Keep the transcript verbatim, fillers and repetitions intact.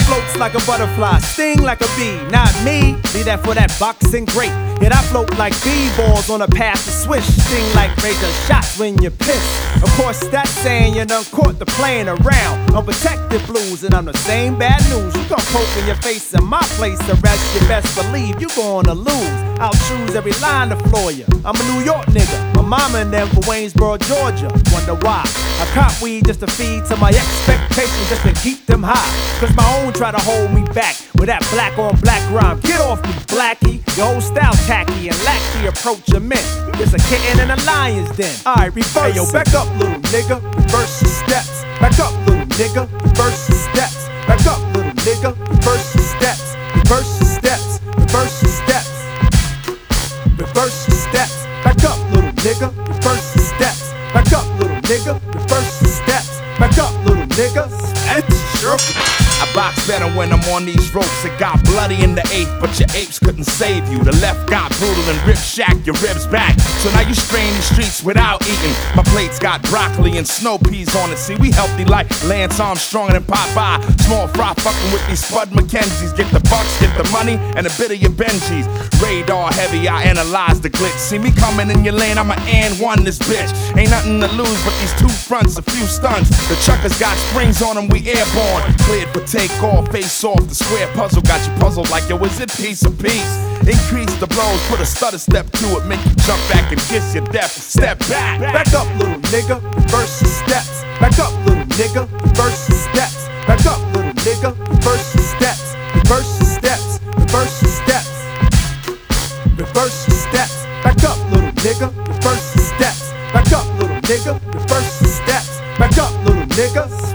floats like a butterfly, sting like a bee. Not me, leave that for that boxing great. Yet I float like b-balls on a path to swish. Sting like razor shots when you piss. Of course, that's saying you done caught the playing around. Unprotected blues, and I'm the same bad news. You gon' poke in your face in my place, the rest you best believe you gonna lose. I'll choose every line to floor you. I'm a New York nigga, my mama and them for Waynesboro, Georgia. Wonder why I cop weed just to feed to my expectations, just to keep them high. Cause my own try to hold me back with that black on black rhyme. Get off me, blackie. Your whole style tacky and lack the approach of men. It's a kitten in a lion's den. Alright, reverse. Hey yo, back up, little nigga. Reverse your steps. Back up, little nigga. Reverse your steps. Back up, little nigga. Reverse your steps. Reverse your steps. Reverse your steps. Reverse your steps. Back up, little nigga. Reverse your steps. Back up, little nigga. Reverse your steps. Back up, little nigga. That's sure. I box better when I'm on these ropes. It got bloody in the eighth, but your apes couldn't save you. The left got brutal and rib shack your ribs back. So now you strain the streets without eating. My plate's got broccoli and snow peas on it. See, we healthy like Lance Armstrong and Popeye. Small fry fucking with these Spud McKenzies. Get the bucks, get the money, and a bit of your Benjis. Radar heavy, I analyze the glitch. See me coming in your lane, I'm a and one this bitch. Ain't nothing to lose but these two fronts, a few stunts. The chuckers got springs on them, we airborne. Cleared for take off, face off. The square puzzle got you puzzled like yo, is it piece of piece? Increase the blows, put a stutter step to it, make you jump back and kiss your death. Step back, back up, little nigga. Reverse your steps. Back up, little nigga. Reverse your steps. Back up, little nigga. Reverse your steps. Reverse your steps. Reverse your steps. Reverse your steps. Back up, little nigga. Reverse your steps. Back up, little nigga. Reverse your steps. Back up, little nigga.